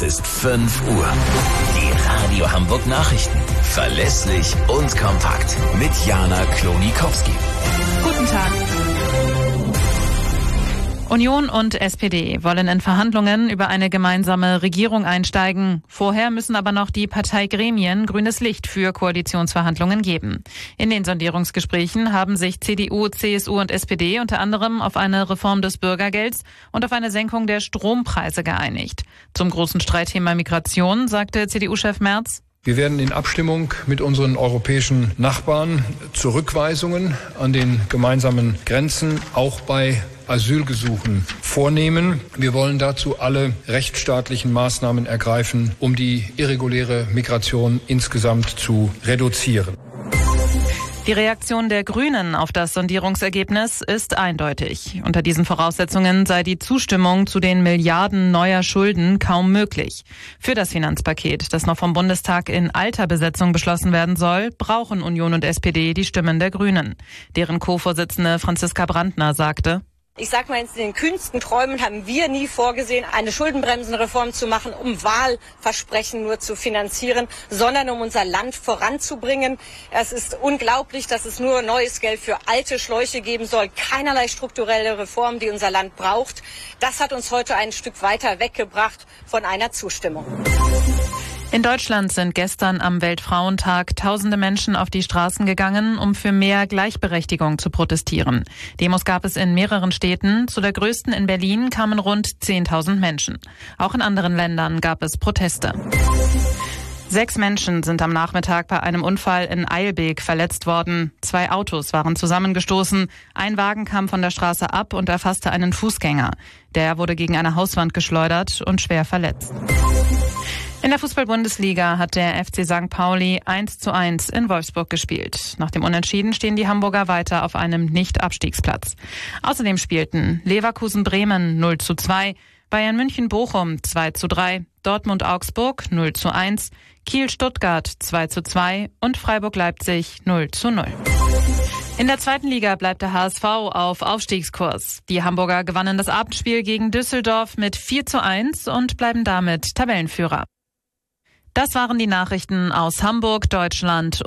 Es ist 5 Uhr. Die Radio Hamburg Nachrichten. Verlässlich und kompakt. Mit Jana Klonikowski. Guten Tag. Union und SPD wollen in Verhandlungen über eine gemeinsame Regierung einsteigen. Vorher müssen aber noch die Parteigremien grünes Licht für Koalitionsverhandlungen geben. In den Sondierungsgesprächen haben sich CDU, CSU und SPD unter anderem auf eine Reform des Bürgergelds und auf eine Senkung der Strompreise geeinigt. Zum großen Streitthema Migration sagte CDU-Chef Merz: Wir werden in Abstimmung mit unseren europäischen Nachbarn Zurückweisungen an den gemeinsamen Grenzen auch bei Asylgesuchen vornehmen. Wir wollen dazu alle rechtsstaatlichen Maßnahmen ergreifen, um die irreguläre Migration insgesamt zu reduzieren. Die Reaktion der Grünen auf das Sondierungsergebnis ist eindeutig. Unter diesen Voraussetzungen sei die Zustimmung zu den Milliarden neuer Schulden kaum möglich. Für das Finanzpaket, das noch vom Bundestag in alter Besetzung beschlossen werden soll, brauchen Union und SPD die Stimmen der Grünen. Deren Co-Vorsitzende Franziska Brandner sagte: Ich sag mal, in den kühnsten Träumen haben wir nie vorgesehen, eine Schuldenbremsenreform zu machen, um Wahlversprechen nur zu finanzieren, sondern um unser Land voranzubringen. Es ist unglaublich, dass es nur neues Geld für alte Schläuche geben soll. Keinerlei strukturelle Reform, die unser Land braucht. Das hat uns heute ein Stück weiter weggebracht von einer Zustimmung. In Deutschland sind gestern am Weltfrauentag tausende Menschen auf die Straßen gegangen, um für mehr Gleichberechtigung zu protestieren. Demos gab es in mehreren Städten. Zu der größten in Berlin kamen rund 10.000 Menschen. Auch in anderen Ländern gab es Proteste. 6 Menschen sind am Nachmittag bei einem Unfall in Eilbek verletzt worden. 2 Autos waren zusammengestoßen. Ein Wagen kam von der Straße ab und erfasste einen Fußgänger. Der wurde gegen eine Hauswand geschleudert und schwer verletzt. In der Fußball-Bundesliga hat der FC St. Pauli 1:1 in Wolfsburg gespielt. Nach dem Unentschieden stehen die Hamburger weiter auf einem Nicht-Abstiegsplatz. Außerdem spielten Leverkusen-Bremen 0:2, Bayern München-Bochum 2:3, Dortmund-Augsburg 0:1, Kiel-Stuttgart 2:2 und Freiburg-Leipzig 0:0. In der zweiten Liga bleibt der HSV auf Aufstiegskurs. Die Hamburger gewannen das Abendspiel gegen Düsseldorf mit 4:1 und bleiben damit Tabellenführer. Das waren die Nachrichten aus Hamburg, Deutschland